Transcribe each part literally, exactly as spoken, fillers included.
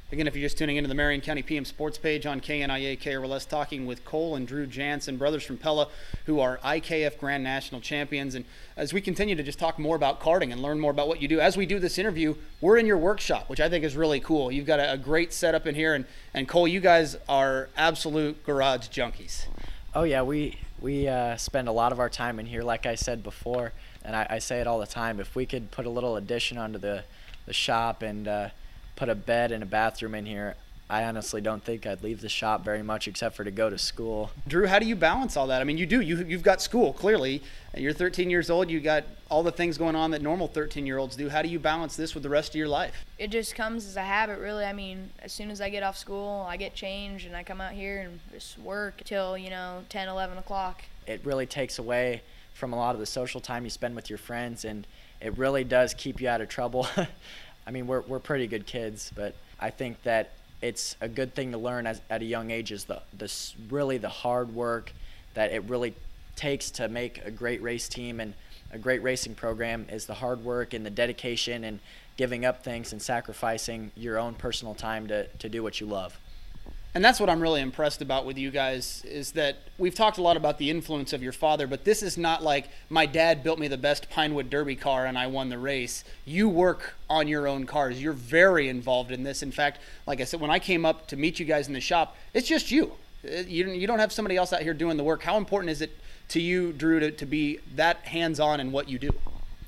Again, if you're just tuning into the Marion County P M Sports page on K N I A K R L S, talking with Cole and Drew Jansen, brothers from Pella, who are I K F Grand National Champions. And as we continue to just talk more about karting and learn more about what you do, as we do this interview, we're in your workshop, which I think is really cool. You've got a, a great setup in here. And, and Cole, you guys are absolute garage junkies. Oh, yeah, we, we uh, spend a lot of our time in here, like I said before, and I, I say it all the time. If we could put a little addition onto the, the shop and uh, – put a bed and a bathroom in here, I honestly don't think I'd leave the shop very much except for to go to school. Drew, how do you balance all that? I mean, you do. You, you've got school, clearly. You're thirteen years old. You got all the things going on that normal thirteen-year-olds do. How do you balance this with the rest of your life? It just comes as a habit, really. I mean, as soon as I get off school, I get changed, and I come out here and just work till, you know, ten, eleven o'clock. It really takes away from a lot of the social time you spend with your friends, and it really does keep you out of trouble. I mean, we're we're pretty good kids, but I think that it's a good thing to learn as, at a young age is the, the really the hard work that it really takes to make a great race team and a great racing program is the hard work and the dedication and giving up things and sacrificing your own personal time to, to do what you love. And that's what I'm really impressed about with you guys is that we've talked a lot about the influence of your father, but this is not like my dad built me the best Pinewood Derby car and I won the race. You work on your own cars. You're very involved in this. In fact, like I said, when I came up to meet you guys in the shop, it's just you. You you don't have somebody else out here doing the work. How important is it to you, Drew, to, to be that hands-on in what you do?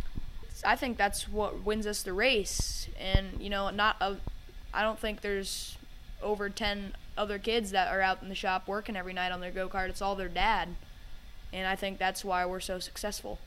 I think that's what wins us the race. And, you know, not a, I don't think there's over ten other kids that are out in the shop working every night on their go-kart. It's all their dad, and I think that's why we're so successful.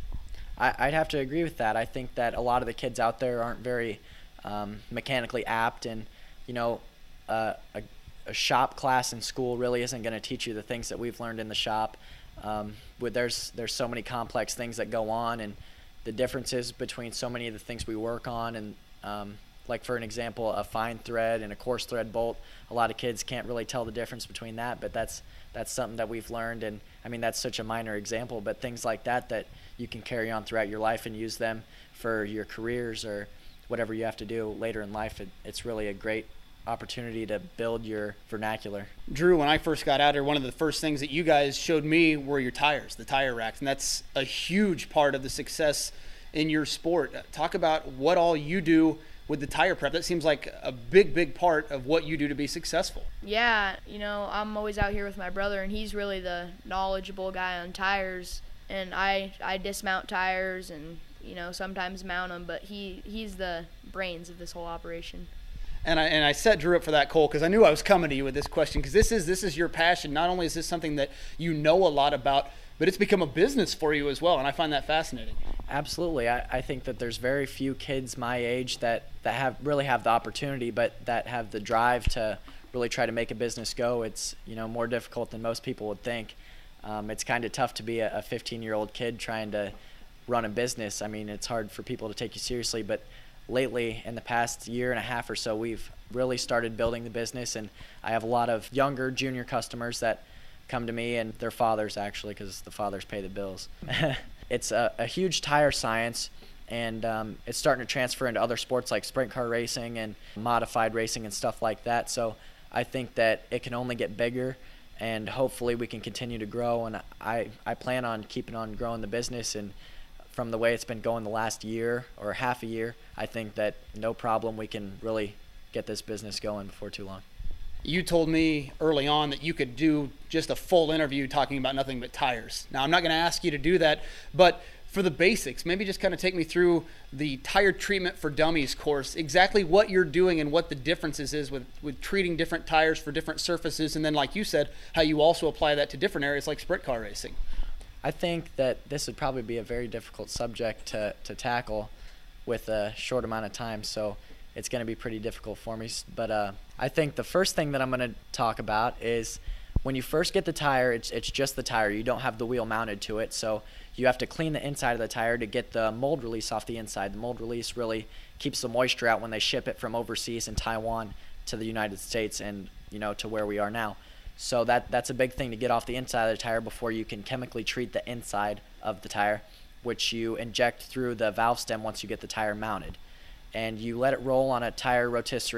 I, I'd have to agree with that. I think that a lot of the kids out there aren't very um, mechanically apt, and you know, uh, a, a shop class in school really isn't going to teach you the things that we've learned in the shop. Um, with there's there's so many complex things that go on, and the differences between so many of the things we work on, and um, like for an example, a fine thread and a coarse thread bolt. A lot of kids can't really tell the difference between that, but that's that's something that we've learned. And I mean, that's such a minor example, but things like that that you can carry on throughout your life and use them for your careers or whatever you have to do later in life. It, it's really a great opportunity to build your vernacular. Drew, when I first got out here, one of the first things that you guys showed me were your tires, the tire racks, and that's a huge part of the success in your sport. Talk about what all you do with the tire prep. That seems like a big, big part of what you do to be successful. Yeah, you know, I'm always out here with my brother, and he's really the knowledgeable guy on tires. And I, I dismount tires and, you know, sometimes mount them, but he, he's the brains of this whole operation. And I and I set Drew up for that, Cole, because I knew I was coming to you with this question, because this is this is your passion. Not only is this something that you know a lot about, but it's become a business for you as well, and I find that fascinating. Absolutely. I, I think that there's very few kids my age that, that have really have the opportunity, but that have the drive to really try to make a business go. It's, you know, more difficult than most people would think. Um, it's kind of tough to be a fifteen-year-old kid trying to run a business. I mean, it's hard for people to take you seriously, but lately, in the past year and a half or so, we've really started building the business, and I have a lot of younger junior customers that come to me, and their fathers actually, because the fathers pay the bills. It's a, a huge tire science, and um, it's starting to transfer into other sports like sprint car racing and modified racing and stuff like that. So I think that it can only get bigger, and hopefully we can continue to grow. And I, I plan on keeping on growing the business, and from the way it's been going the last year or half a year, I think that no problem we can really get this business going before too long. You told me early on that you could do just a full interview talking about nothing but tires. Now, I'm not going to ask you to do that, but for the basics, maybe just kind of take me through the Tire Treatment for Dummies course, exactly what you're doing and what the differences is with, with treating different tires for different surfaces, and then, like you said, how you also apply that to different areas like sprint car racing. I think that this would probably be a very difficult subject to, to tackle with a short amount of time, so it's going to be pretty difficult for me. But uh, I think the first thing that I'm going to talk about is when you first get the tire, it's, it's just the tire. You don't have the wheel mounted to it, so you have to clean the inside of the tire to get the mold release off the inside. The mold release really keeps the moisture out when they ship it from overseas in Taiwan to the United States and, you know, to where we are now. So that that's a big thing to get off the inside of the tire before you can chemically treat the inside of the tire, which you inject through the valve stem once you get the tire mounted. And you let it roll on a tire rotisserie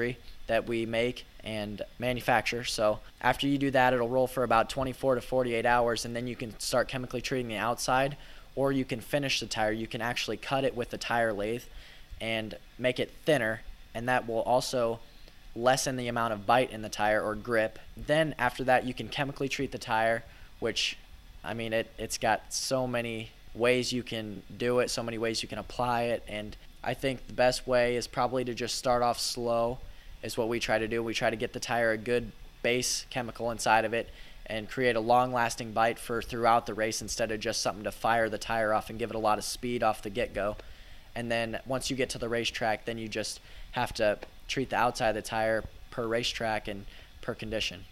that we make and manufacture. So after you do that, it'll roll for about twenty-four to forty-eight hours, and then you can start chemically treating the outside, or you can finish the tire. You can actually cut it with the tire lathe and make it thinner, and that will also lessen the amount of bite in the tire or grip. Then after that, you can chemically treat the tire, which, I mean, it, it's got so many ways you can do it, so many ways you can apply it, and I think the best way is probably to just start off slow is what we try to do. We try to get the tire a good base chemical inside of it and create a long-lasting bite for throughout the race instead of just something to fire the tire off and give it a lot of speed off the get-go. And then once you get to the racetrack, then you just have to treat the outside of the tire per racetrack and per condition.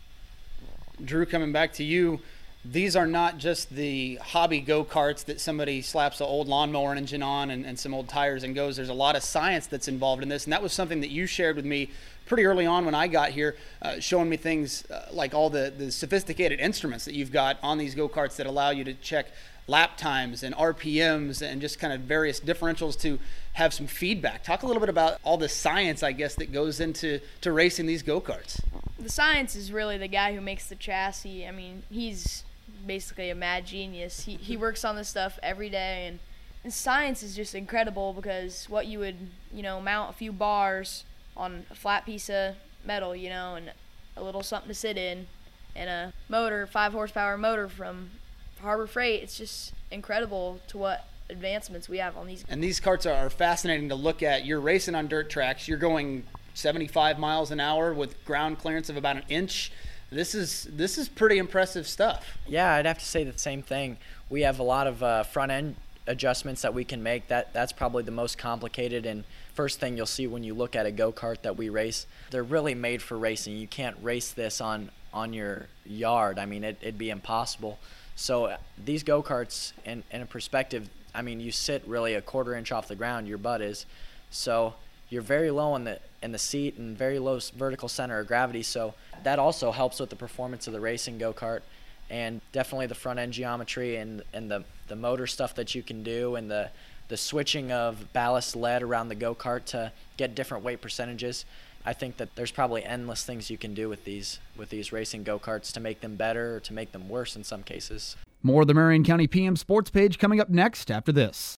Drew, coming back to you, these are not just the hobby go-karts that somebody slaps an old lawnmower engine on and, and some old tires and goes. There's a lot of science that's involved in this, and that was something that you shared with me pretty early on when I got here, uh, showing me things uh, like all the, the sophisticated instruments that you've got on these go-karts that allow you to check lap times and R P Ms and just kind of various differentials to have some feedback. Talk a little bit about all the science, I guess, that goes into to racing these go-karts. The science is really the guy who makes the chassis. I mean, he's basically a mad genius. He he works on this stuff every day, and, and science is just incredible because what you would, you know, mount a few bars on a flat piece of metal, you know, and a little something to sit in, and a motor, five horsepower motor from Harbor Freight. It's just incredible to what advancements we have on these. And these karts are fascinating to look at. You're racing on dirt tracks. You're going seventy-five miles an hour with ground clearance of about an inch. This is this is pretty impressive stuff. Yeah, I'd have to say the same thing. We have a lot of uh, front end adjustments that we can make. That that's probably the most complicated and first thing you'll see when you look at a go-kart that we race. They're really made for racing. You can't race this on on your yard. I mean, it, it'd be impossible. So these go-karts, in, in a perspective, I mean, you sit really a quarter inch off the ground, your butt is. So you're very low in the in the seat and very low vertical center of gravity. So that also helps with the performance of the racing go-kart, and definitely the front end geometry and and the the motor stuff that you can do, and the the switching of ballast lead around the go-kart to get different weight percentages. I think that there's probably endless things you can do with these with these racing go-karts to make them better or to make them worse in some cases. More of the Marion County P M Sports Page coming up next after this.